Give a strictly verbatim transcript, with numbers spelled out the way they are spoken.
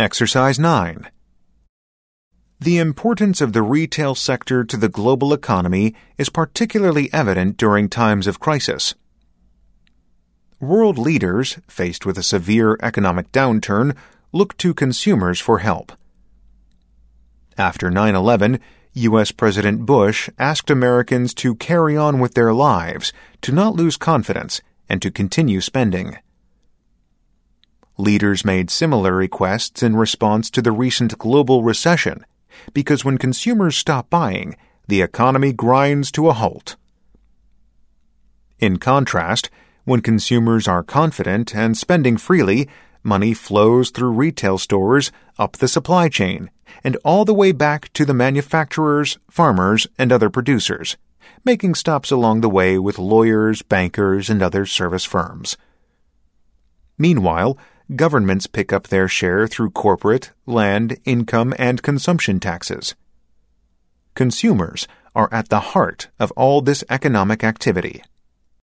Exercise nine. The importance of the retail sector to the global economy is particularly evident during times of crisis. World leaders, faced with a severe economic downturn, look to consumers for help. After nine eleven, U S President Bush asked Americans to carry on with their lives, to not lose confidence, and to continue spending. Leaders made similar requests in response to the recent global recession, because when consumers stop buying, the economy grinds to a halt. In contrast, when consumers are confident and spending freely, money flows through retail stores, up the supply chain, and all the way back to the manufacturers, farmers, and other producers, making stops along the way with lawyers, bankers, and other service firms. Meanwhile, governments pick up their share through corporate, land, income, and consumption taxes. Consumers are at the heart of all this economic activity.